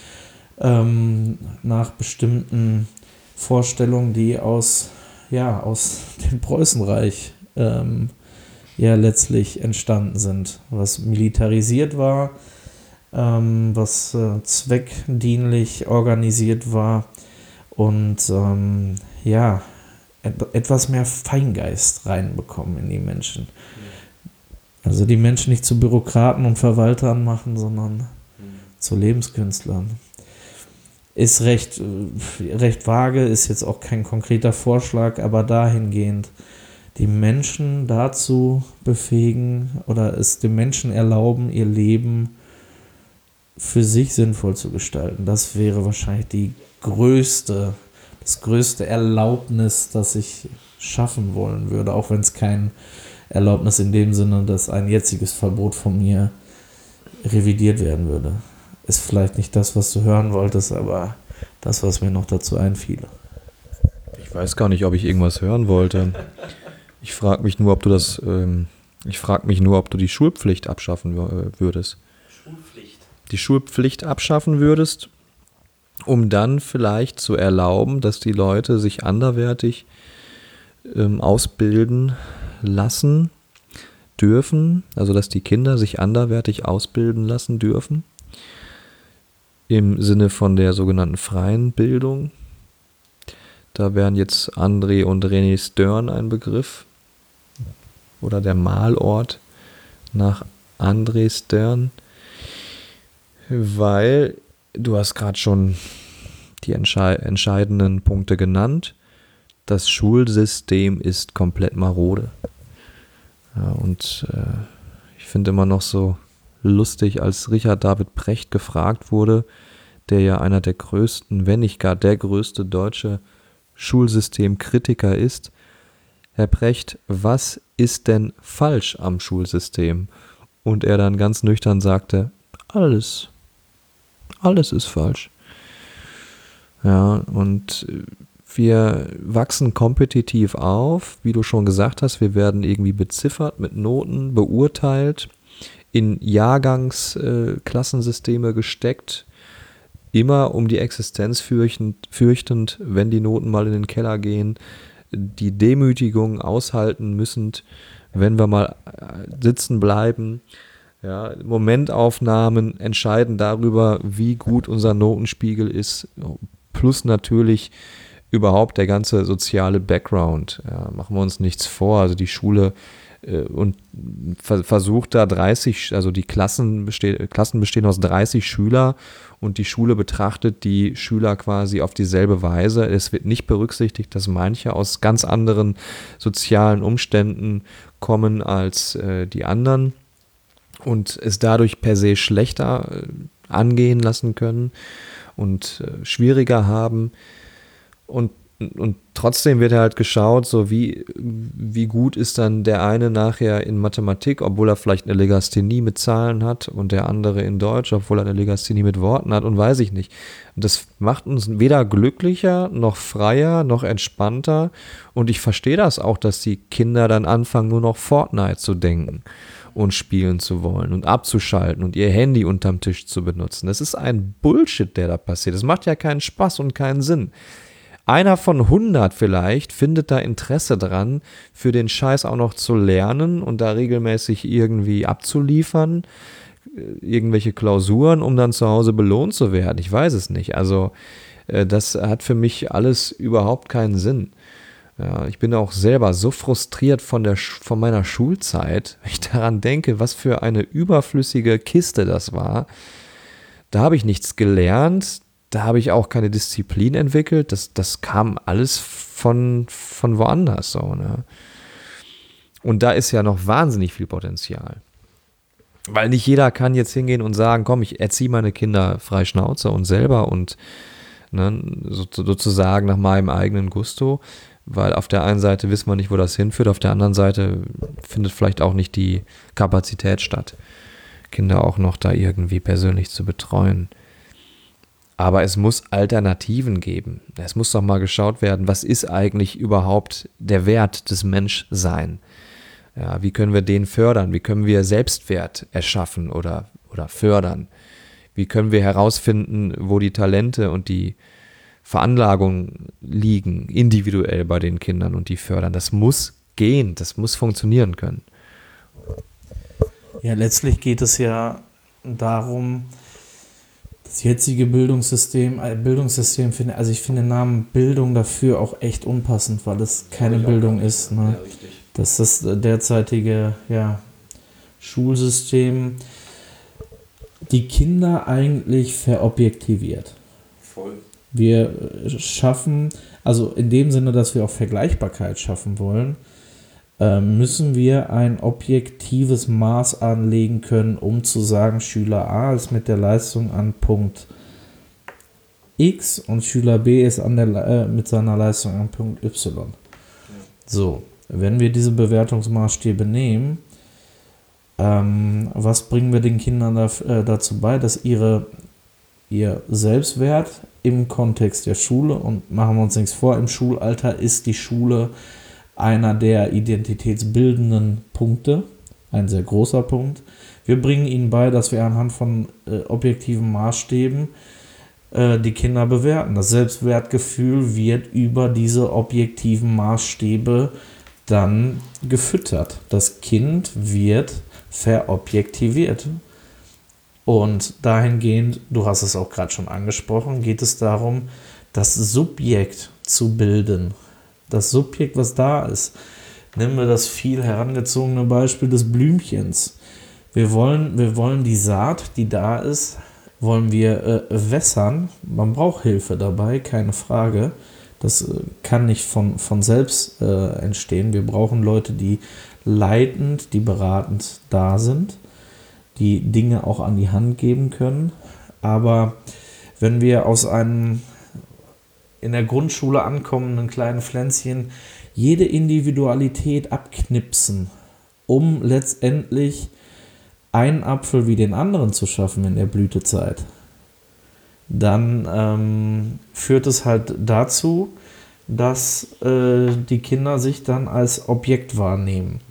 nach bestimmten Vorstellungen, die aus dem Preußenreich letztlich entstanden sind, was militarisiert war, was zweckdienlich organisiert war und etwas mehr Feingeist reinbekommen in die Menschen. Also die Menschen nicht zu Bürokraten und Verwaltern machen, sondern zu Lebenskünstlern. Ist recht vage, ist jetzt auch kein konkreter Vorschlag, aber dahingehend die Menschen dazu befähigen oder es den Menschen erlauben, ihr Leben für sich sinnvoll zu gestalten. Das wäre wahrscheinlich das größte Erlaubnis, das ich schaffen wollen würde, auch wenn es kein Erlaubnis in dem Sinne, dass ein jetziges Verbot von mir revidiert werden würde. Ist vielleicht nicht das, was du hören wolltest, aber das, was mir noch dazu einfiel. Ich weiß gar nicht, ob ich irgendwas hören wollte. Ich frage mich nur, ob du die Schulpflicht abschaffen würdest. Die Schulpflicht abschaffen würdest, um dann vielleicht zu erlauben, dass die Leute sich anderweitig ausbilden lassen dürfen, also dass die Kinder sich anderweitig ausbilden lassen dürfen, im Sinne von der sogenannten freien Bildung. Da wären jetzt André und René Stern ein Begriff oder der Malort nach André Stern, weil du hast gerade schon die entscheidenden Punkte genannt. Das Schulsystem ist komplett marode. Ja, und ich finde immer noch so lustig, als Richard David Precht gefragt wurde, der ja einer der größten, wenn nicht gar der größte deutsche Schulsystemkritiker ist. Herr Precht, was ist denn falsch am Schulsystem? Und er dann ganz nüchtern sagte, alles ist falsch. Ja, und wir wachsen kompetitiv auf, wie du schon gesagt hast, wir werden irgendwie beziffert, mit Noten beurteilt, in Jahrgangsklassensysteme gesteckt, immer um die Existenz fürchtend, wenn die Noten mal in den Keller gehen, die Demütigung aushalten müssend, wenn wir mal sitzen bleiben. Ja, Momentaufnahmen entscheiden darüber, wie gut unser Notenspiegel ist, plus natürlich überhaupt der ganze soziale Background. Ja, machen wir uns nichts vor, also die Schule und versucht da 30, also die Klassen bestehen aus 30 Schüler und die Schule betrachtet die Schüler quasi auf dieselbe Weise. Es wird nicht berücksichtigt, dass manche aus ganz anderen sozialen Umständen kommen als die anderen und es dadurch per se schlechter angehen lassen können und schwieriger haben. Und trotzdem wird halt geschaut, so wie gut ist dann der eine nachher in Mathematik, obwohl er vielleicht eine Legasthenie mit Zahlen hat und der andere in Deutsch, obwohl er eine Legasthenie mit Worten hat und weiß ich nicht. Und das macht uns weder glücklicher, noch freier, noch entspannter und ich verstehe das auch, dass die Kinder dann anfangen, nur noch Fortnite zu denken und spielen zu wollen und abzuschalten und ihr Handy unterm Tisch zu benutzen. Das ist ein Bullshit, der da passiert. Das macht ja keinen Spaß und keinen Sinn. Einer von 100 vielleicht findet da Interesse dran, für den Scheiß auch noch zu lernen und da regelmäßig irgendwie abzuliefern, irgendwelche Klausuren, um dann zu Hause belohnt zu werden. Ich weiß es nicht. Also das hat für mich alles überhaupt keinen Sinn. Ja, ich bin auch selber so frustriert von meiner Schulzeit, wenn ich daran denke, was für eine überflüssige Kiste das war. Da habe ich nichts gelernt. Da habe ich auch keine Disziplin entwickelt. Das kam alles von woanders so, ne? Und da ist ja noch wahnsinnig viel Potenzial. Weil nicht jeder kann jetzt hingehen und sagen, komm, ich erziehe meine Kinder frei Schnauze und selber und ne, sozusagen nach meinem eigenen Gusto. Weil auf der einen Seite wissen wir nicht, wo das hinführt, auf der anderen Seite findet vielleicht auch nicht die Kapazität statt, Kinder auch noch da irgendwie persönlich zu betreuen. Aber es muss Alternativen geben. Es muss doch mal geschaut werden, was ist eigentlich überhaupt der Wert des Menschseins? Ja, wie können wir den fördern? Wie können wir Selbstwert erschaffen oder fördern? Wie können wir herausfinden, wo die Talente und die Veranlagungen liegen, individuell bei den Kindern und die fördern? Das muss gehen, das muss funktionieren können. Ja, letztlich geht es ja darum, das jetzige Bildungssystem finde, also ich finde den Namen Bildung dafür auch echt unpassend, weil es keine Bildung ist. Ne? Ja, richtig. Das ist das derzeitige Schulsystem die Kinder eigentlich verobjektiviert. Voll. Wir schaffen, also in dem Sinne, dass wir auch Vergleichbarkeit schaffen wollen, müssen wir ein objektives Maß anlegen können, um zu sagen, Schüler A ist mit der Leistung an Punkt X und Schüler B ist mit seiner Leistung an Punkt Y. So, wenn wir diese Bewertungsmaßstäbe nehmen, was bringen wir den Kindern dazu bei, dass ihr Selbstwert im Kontext der Schule, und machen wir uns nichts vor, im Schulalter ist die Schule einer der identitätsbildenden Punkte, ein sehr großer Punkt. Wir bringen ihnen bei, dass wir anhand von objektiven Maßstäben die Kinder bewerten. Das Selbstwertgefühl wird über diese objektiven Maßstäbe dann gefüttert. Das Kind wird verobjektiviert. Und dahingehend, du hast es auch gerade schon angesprochen, geht es darum, das Subjekt zu bilden. Das Subjekt, was da ist. Nehmen wir das viel herangezogene Beispiel des Blümchens. Wir wollen die Saat, die da ist, wollen wir wässern. Man braucht Hilfe dabei, keine Frage. Das kann nicht von selbst entstehen. Wir brauchen Leute, die leitend, die beratend da sind, die Dinge auch an die Hand geben können. Aber wenn wir aus einem in der Grundschule ankommenden kleinen Pflänzchen jede Individualität abknipsen, um letztendlich einen Apfel wie den anderen zu schaffen in der Blütezeit, dann führt es halt dazu, dass die Kinder sich dann als Objekt wahrnehmen.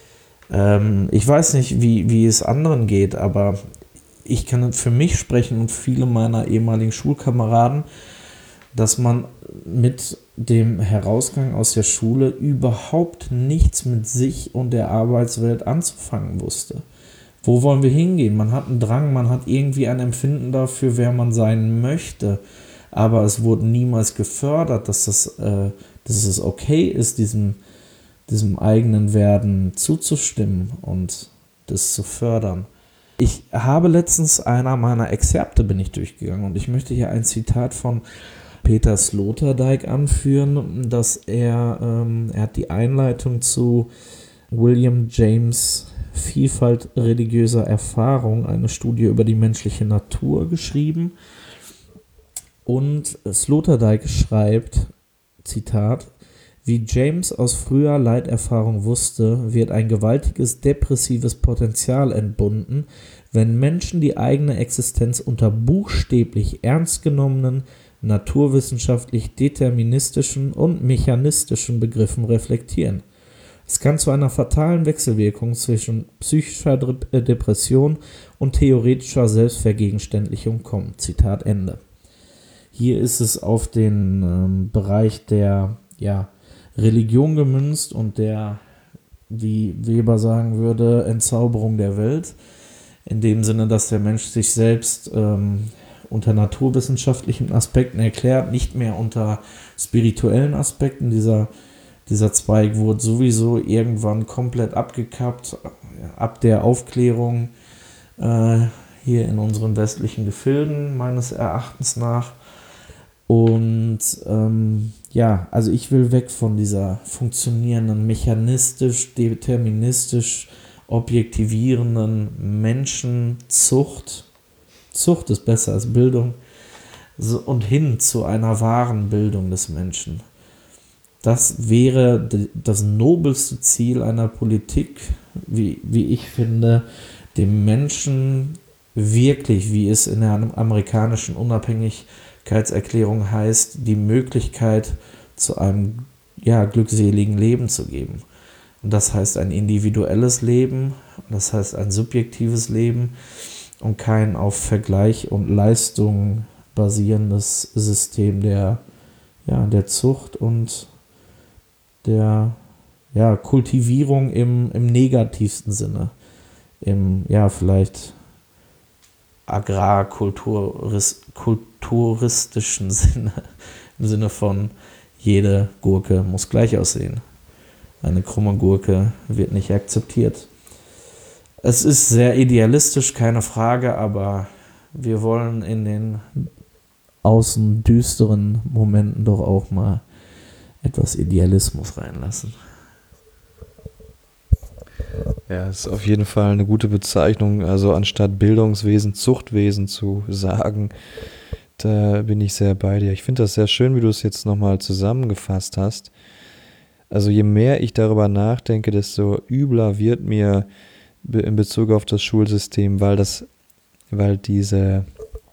Ich weiß nicht, wie es anderen geht, aber ich kann für mich sprechen und viele meiner ehemaligen Schulkameraden, dass man mit dem Herausgang aus der Schule überhaupt nichts mit sich und der Arbeitswelt anzufangen wusste. Wo wollen wir hingehen? Man hat einen Drang, man hat irgendwie ein Empfinden dafür, wer man sein möchte, aber es wurde niemals gefördert, dass es okay ist, diesem eigenen Werden zuzustimmen und das zu fördern. Ich habe letztens einer meiner Exzerpte bin ich durchgegangen und ich möchte hier ein Zitat von Peter Sloterdijk anführen, dass er hat die Einleitung zu William James Vielfalt religiöser Erfahrung, eine Studie über die menschliche Natur, geschrieben. Und Sloterdijk schreibt, Zitat, wie James aus früher Leiterfahrung wusste, wird ein gewaltiges depressives Potenzial entbunden, wenn Menschen die eigene Existenz unter buchstäblich ernst genommenen, naturwissenschaftlich deterministischen und mechanistischen Begriffen reflektieren. Es kann zu einer fatalen Wechselwirkung zwischen psychischer Depression und theoretischer Selbstvergegenständlichung kommen. Zitat Ende. Hier ist es auf den Bereich der Religion gemünzt und der, wie Weber sagen würde, Entzauberung der Welt. In dem Sinne, dass der Mensch sich selbst unter naturwissenschaftlichen Aspekten erklärt, nicht mehr unter spirituellen Aspekten. Dieser Zweig wurde sowieso irgendwann komplett abgekappt, ab der Aufklärung hier in unseren westlichen Gefilden, meines Erachtens nach. Und also ich will weg von dieser funktionierenden, mechanistisch, deterministisch objektivierenden Menschenzucht. Zucht ist besser als Bildung. Und hin zu einer wahren Bildung des Menschen. Das wäre das nobelste Ziel einer Politik, wie ich finde, dem Menschen wirklich, wie es in der amerikanischen Unabhängigkeitserklärung heißt, die Möglichkeit zu einem glückseligen Leben zu geben. Und das heißt ein individuelles Leben, das heißt ein subjektives Leben und kein auf Vergleich und Leistung basierendes System der Zucht und der Kultivierung im negativsten Sinne. Im vielleicht agrarkulturistischen Sinne. Im Sinne von, jede Gurke muss gleich aussehen. Eine krumme Gurke wird nicht akzeptiert. Es ist sehr idealistisch, keine Frage, aber wir wollen in den außen düsteren Momenten doch auch mal etwas Idealismus reinlassen. Ja, ist auf jeden Fall eine gute Bezeichnung. Also anstatt Bildungswesen, Zuchtwesen zu sagen, da bin ich sehr bei dir. Ich finde das sehr schön, wie du es jetzt nochmal zusammengefasst hast. Also je mehr ich darüber nachdenke, desto übler wird mir in Bezug auf das Schulsystem, weil diese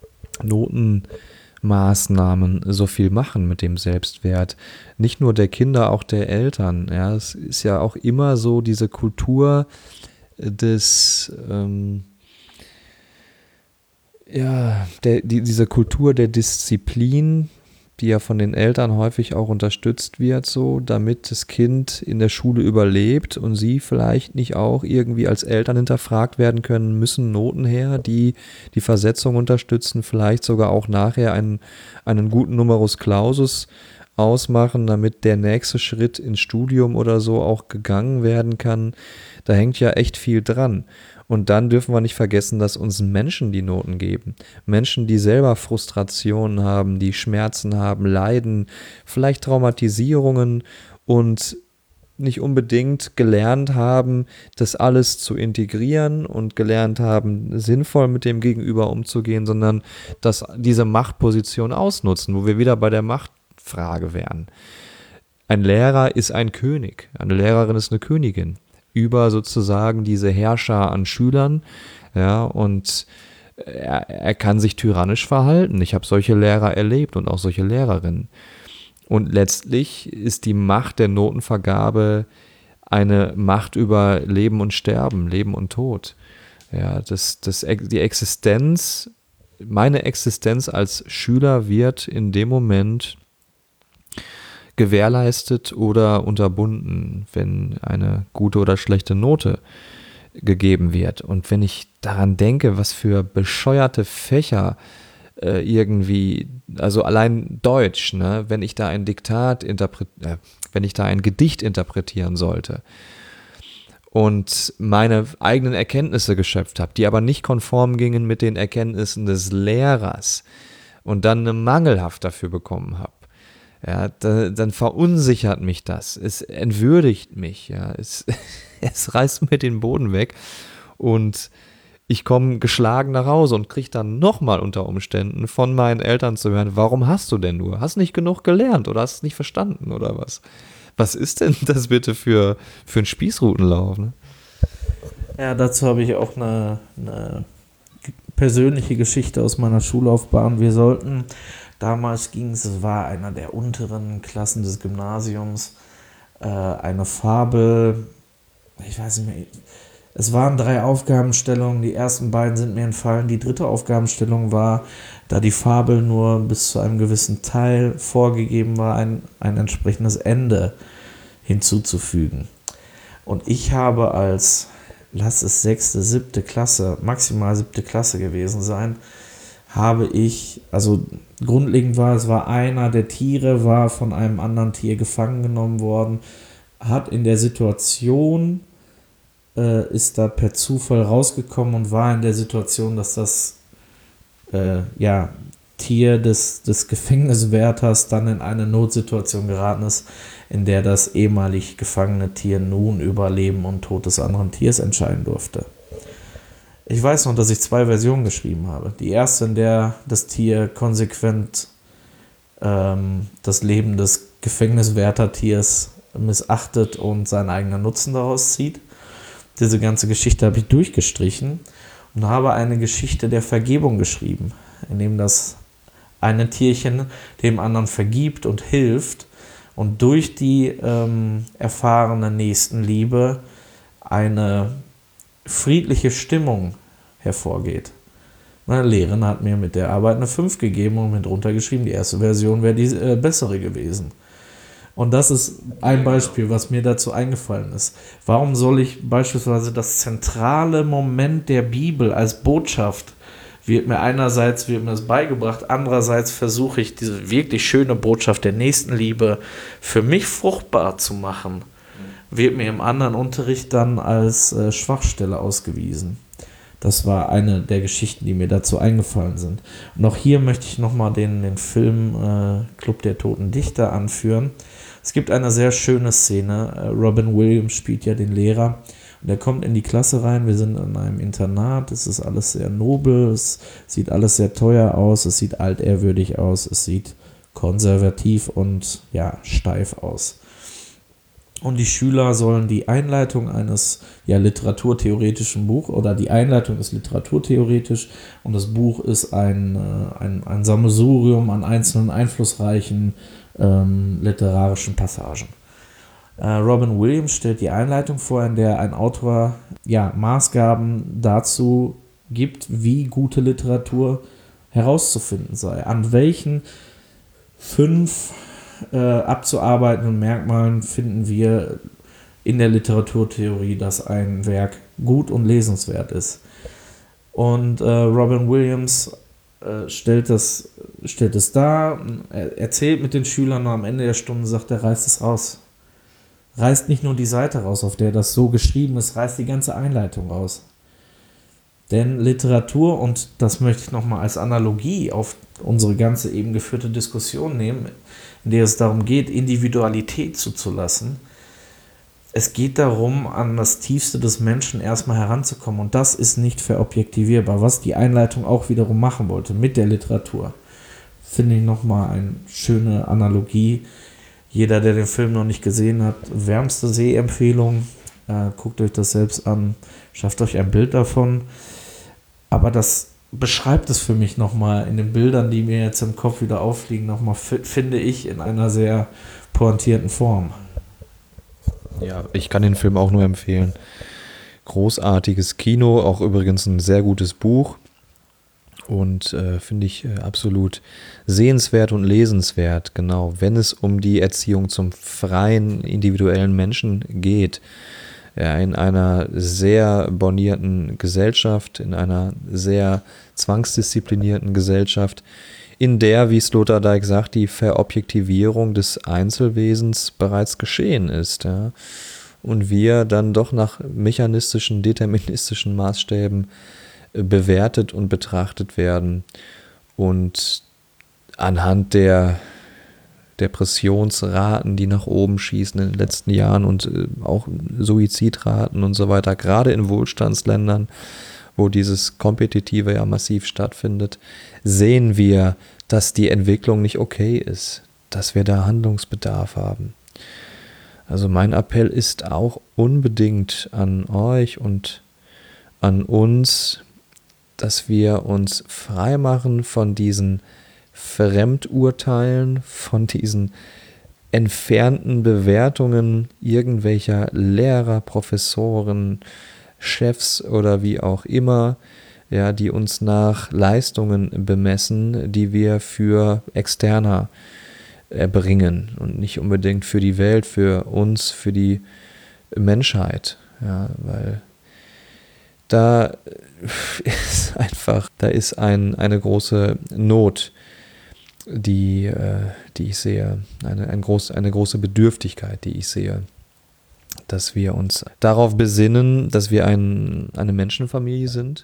Notenmaßnahmen so viel machen mit dem Selbstwert. Nicht nur der Kinder, auch der Eltern. Ja, es ist ja auch immer so diese Kultur diese Kultur der Disziplin, die ja von den Eltern häufig auch unterstützt wird, so, damit das Kind in der Schule überlebt und sie vielleicht nicht auch irgendwie als Eltern hinterfragt werden können, müssen Noten her, die die Versetzung unterstützen, vielleicht sogar auch nachher einen guten Numerus Clausus ausmachen, damit der nächste Schritt ins Studium oder so auch gegangen werden kann. Da hängt ja echt viel dran. Und dann dürfen wir nicht vergessen, dass uns Menschen die Noten geben. Menschen, die selber Frustrationen haben, die Schmerzen haben, Leiden, vielleicht Traumatisierungen und nicht unbedingt gelernt haben, das alles zu integrieren und gelernt haben, sinnvoll mit dem Gegenüber umzugehen, sondern dass diese Machtposition ausnutzen, wo wir wieder bei der Machtfrage wären. Ein Lehrer ist ein König, eine Lehrerin ist eine Königin über sozusagen diese Herrscher an Schülern, ja, und er kann sich tyrannisch verhalten. Ich habe solche Lehrer erlebt und auch solche Lehrerinnen. Und letztlich ist die Macht der Notenvergabe eine Macht über Leben und Sterben, Leben und Tod. Ja, die Existenz, meine Existenz als Schüler wird in dem Moment gewährleistet oder unterbunden, wenn eine gute oder schlechte Note gegeben wird. Und wenn ich daran denke, was für bescheuerte Fächer also allein Deutsch, ne, wenn ich da ein Gedicht interpretieren sollte und meine eigenen Erkenntnisse geschöpft habe, die aber nicht konform gingen mit den Erkenntnissen des Lehrers und dann eine Mangelhaft dafür bekommen habe, ja, dann verunsichert mich das. Es entwürdigt mich. Ja, es reißt mir den Boden weg und ich komme geschlagen nach Hause und kriege dann nochmal unter Umständen von meinen Eltern zu hören, warum hast du denn nur? Hast nicht genug gelernt oder hast es nicht verstanden oder was? Was ist denn das bitte für ein Spießrutenlauf? Ne? Ja, dazu habe ich auch eine persönliche Geschichte aus meiner Schullaufbahn. Wir sollten damals es war einer der unteren Klassen des Gymnasiums, eine Fabel, ich weiß nicht mehr, es waren 3 Aufgabenstellungen, die ersten beiden sind mir entfallen, die 3. Aufgabenstellung war, da die Fabel nur bis zu einem gewissen Teil vorgegeben war, ein entsprechendes Ende hinzuzufügen. Und ich habe lass es 6., 7. Klasse, maximal 7. Klasse gewesen sein, also grundlegend es war einer der Tiere, war von einem anderen Tier gefangen genommen worden, hat in der Situation, ist da per Zufall rausgekommen und war in der Situation, dass das Tier des Gefängniswärters dann in eine Notsituation geraten ist, in der das ehemalig gefangene Tier nun über Leben und Tod des anderen Tiers entscheiden durfte. Ich weiß noch, dass ich 2 Versionen geschrieben habe. Die erste, in der das Tier konsequent das Leben des Gefängniswärtertiers missachtet und seinen eigenen Nutzen daraus zieht. Diese ganze Geschichte habe ich durchgestrichen und habe eine Geschichte der Vergebung geschrieben, in dem das eine Tierchen dem anderen vergibt und hilft und durch die erfahrene Nächstenliebe eine friedliche Stimmung hervorgeht. Meine Lehrerin hat mir mit der Arbeit eine 5 gegeben und mit runtergeschrieben, die erste Version wäre die bessere gewesen. Und das ist ein Beispiel, was mir dazu eingefallen ist. Warum soll ich beispielsweise das zentrale Moment der Bibel als Botschaft, wird mir das beigebracht, andererseits versuche ich diese wirklich schöne Botschaft der Nächstenliebe für mich fruchtbar zu machen, wird mir im anderen Unterricht dann als Schwachstelle ausgewiesen. Das war eine der Geschichten, die mir dazu eingefallen sind. Und auch hier möchte ich nochmal den Film Club der Toten Dichter anführen. Es gibt eine sehr schöne Szene. Robin Williams spielt ja den Lehrer. Und er kommt in die Klasse rein. Wir sind in einem Internat. Es ist alles sehr nobel. Es sieht alles sehr teuer aus. Es sieht altehrwürdig aus. Es sieht konservativ und ja, steif aus. Und die Schüler sollen die Einleitung eines literaturtheoretischen Buch oder die Einleitung ist literaturtheoretisch und das Buch ist ein Sammelsurium an einzelnen einflussreichen literarischen Passagen. Robin Williams stellt die Einleitung vor, in der ein Autor Maßgaben dazu gibt, wie gute Literatur herauszufinden sei. An welchen 5 abzuarbeitenden Merkmalen finden wir in der Literaturtheorie, dass ein Werk gut und lesenswert ist. Und Robin Williams stellt es dar, er erzählt mit den Schülern und am Ende der Stunde sagt er, reißt es raus. Reißt nicht nur die Seite raus, auf der das so geschrieben ist, reißt die ganze Einleitung raus. Denn Literatur, und das möchte ich nochmal als Analogie auf unsere ganze eben geführte Diskussion nehmen, in der es darum geht, Individualität zuzulassen. Es geht darum, an das Tiefste des Menschen erstmal heranzukommen. Und das ist nicht verobjektivierbar, was die Einleitung auch wiederum machen wollte mit der Literatur. Finde ich nochmal eine schöne Analogie. Jeder, der den Film noch nicht gesehen hat, wärmste Sehempfehlung. Guckt euch das selbst an, schafft euch ein Bild davon. Aber das beschreibt es für mich nochmal in den Bildern, die mir jetzt im Kopf wieder auffliegen, nochmal, finde ich, in einer sehr pointierten Form. Ja, ich kann den Film auch nur empfehlen. Großartiges Kino, auch übrigens ein sehr gutes Buch und finde ich absolut sehenswert und lesenswert, genau, wenn es um die Erziehung zum freien, individuellen Menschen geht. Ja, in einer sehr bornierten Gesellschaft, in einer sehr zwangsdisziplinierten Gesellschaft, in der, wie Sloterdijk sagt, die Verobjektivierung des Einzelwesens bereits geschehen ist. Ja? Und wir dann doch nach mechanistischen, deterministischen Maßstäben bewertet und betrachtet werden. Und anhand der Depressionsraten, die nach oben schießen in den letzten Jahren und auch Suizidraten und so weiter, gerade in Wohlstandsländern, wo dieses Kompetitive ja massiv stattfindet, sehen wir, dass die Entwicklung nicht okay ist, dass wir da Handlungsbedarf haben. Also mein Appell ist auch unbedingt an euch und an uns, dass wir uns freimachen von diesen Fremdurteilen, von diesen entfernten Bewertungen irgendwelcher Lehrer, Professoren, Chefs oder wie auch immer, ja, die uns nach Leistungen bemessen, die wir für Externer erbringen und nicht unbedingt für die Welt, für uns, für die Menschheit, ja, weil da ist eine große Not, die ich sehe, eine große Bedürftigkeit, die ich sehe, dass wir uns darauf besinnen, dass wir eine Menschenfamilie sind,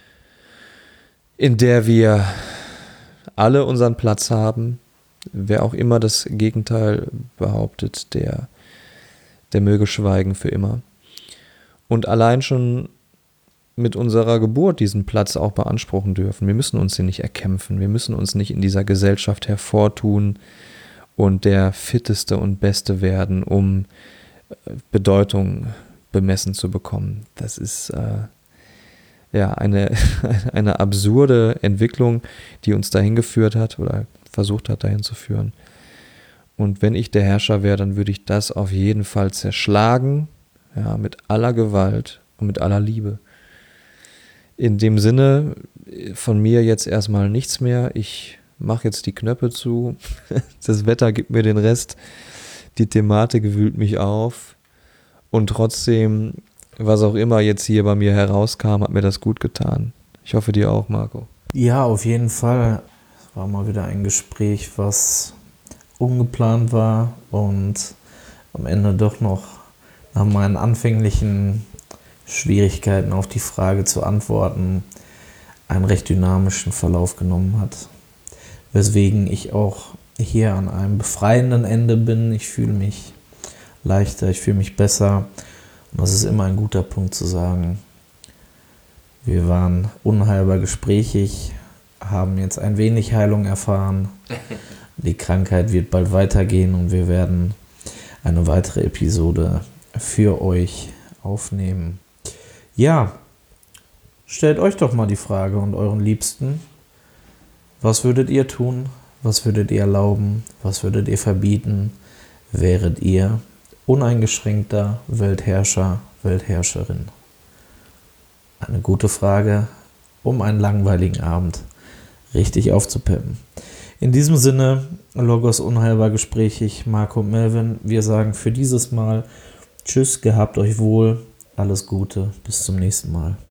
in der wir alle unseren Platz haben. Wer auch immer das Gegenteil behauptet, der möge schweigen für immer. Und allein schon mit unserer Geburt diesen Platz auch beanspruchen dürfen. Wir müssen uns den nicht erkämpfen. Wir müssen uns nicht in dieser Gesellschaft hervortun und der Fitteste und Beste werden, um Bedeutung bemessen zu bekommen. Das ist eine absurde Entwicklung, die uns dahin geführt hat oder versucht hat, dahin zu führen. Und wenn ich der Herrscher wäre, dann würde ich das auf jeden Fall zerschlagen, ja, mit aller Gewalt und mit aller Liebe. In dem Sinne von mir jetzt erstmal nichts mehr. Ich mache jetzt die Knöpfe zu. Das Wetter gibt mir den Rest. Die Thematik wühlt mich auf. Und trotzdem, was auch immer jetzt hier bei mir herauskam, hat mir das gut getan. Ich hoffe, dir auch, Marco. Ja, auf jeden Fall. Es war mal wieder ein Gespräch, was ungeplant war und am Ende doch noch nach meinen anfänglichen Schwierigkeiten auf die Frage zu antworten einen recht dynamischen Verlauf genommen hat. Weswegen ich auch hier an einem befreienden Ende bin. Ich fühle mich leichter, ich fühle mich besser. Und das ist immer ein guter Punkt zu sagen, wir waren unheilbar gesprächig, haben jetzt ein wenig Heilung erfahren. Die Krankheit wird bald weitergehen und wir werden eine weitere Episode für euch aufnehmen. Ja, stellt euch doch mal die Frage und euren Liebsten, was würdet ihr tun? Was würdet ihr erlauben? Was würdet ihr verbieten? Wäret ihr uneingeschränkter Weltherrscher, Weltherrscherin? Eine gute Frage, um einen langweiligen Abend richtig aufzupeppen. In diesem Sinne, Logos unheilbar gesprächig, Marco und Melvin. Wir sagen für dieses Mal Tschüss, gehabt euch wohl, alles Gute, bis zum nächsten Mal.